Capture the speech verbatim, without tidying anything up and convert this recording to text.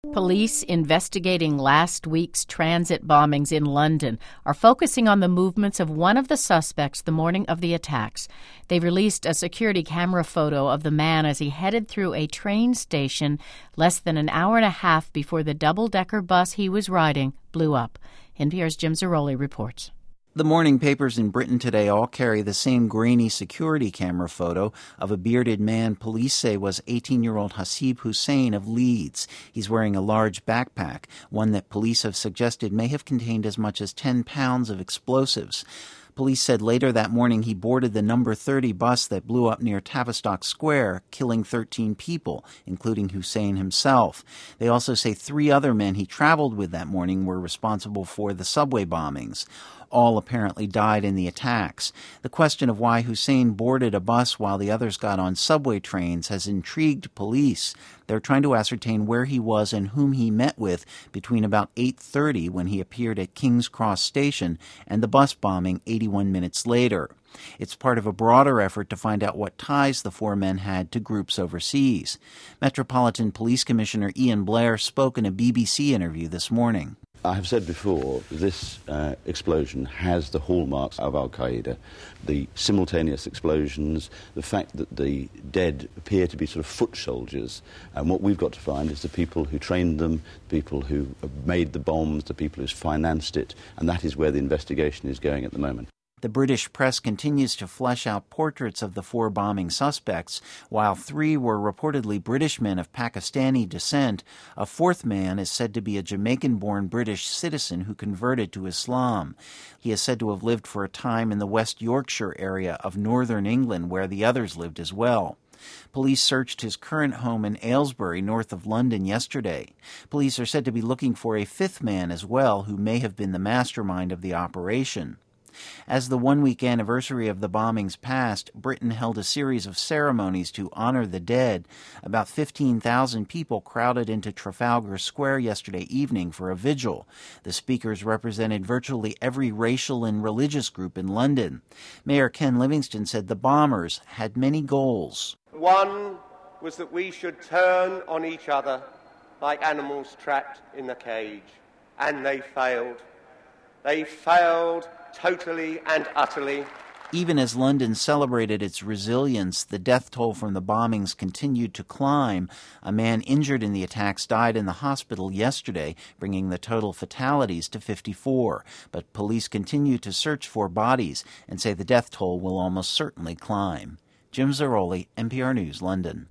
Police investigating last week's transit bombings in London are focusing on the movements of one of the suspects the morning of the attacks. They released a security camera photo of the man as he headed through a train station less than an hour and a half before the double-decker bus he was riding blew up. N P R's Jim Zarroli reports. The morning papers in Britain today all carry the same grainy security camera photo of a bearded man police say was eighteen-year-old Hasib Hussein of Leeds. He's wearing a large backpack, one that police have suggested may have contained as much as ten pounds of explosives. Police said later that morning he boarded the number thirty bus that blew up near Tavistock Square, killing thirteen people, including Hussein himself. They also say three other men he traveled with that morning were responsible for the subway bombings. All apparently died in the attacks. The question of why Hussein boarded a bus while the others got on subway trains has intrigued police. They're trying to ascertain where he was and whom he met with between about eight thirty when he appeared at King's Cross Station and the bus bombing eighty-one minutes later. It's part of a broader effort to find out what ties the four men had to groups overseas. Metropolitan Police Commissioner Ian Blair spoke in a B B C interview this morning. I have said before, this uh, explosion has the hallmarks of Al-Qaeda. The simultaneous explosions, the fact that the dead appear to be sort of foot soldiers, and what we've got to find is the people who trained them, the people who made the bombs, the people who financed it, and that is where the investigation is going at the moment. The British press continues to flesh out portraits of the four bombing suspects. While three were reportedly British men of Pakistani descent, a fourth man is said to be a Jamaican-born British citizen who converted to Islam. He is said to have lived for a time in the West Yorkshire area of northern England, where the others lived as well. Police searched his current home in Aylesbury, north of London, yesterday. Police are said to be looking for a fifth man as well, who may have been the mastermind of the operation. As the one-week anniversary of the bombings passed, Britain held a series of ceremonies to honor the dead. About fifteen thousand people crowded into Trafalgar Square yesterday evening for a vigil. The speakers represented virtually every racial and religious group in London. Mayor Ken Livingstone said the bombers had many goals. One was that we should turn on each other like animals trapped in a cage. And they failed. They failed totally and utterly. Even as London celebrated its resilience, the death toll from the bombings continued to climb. A man injured in the attacks died in the hospital yesterday, bringing the total fatalities to fifty-four. But police continue to search for bodies and say the death toll will almost certainly climb. Jim Zarroli, N P R News, London.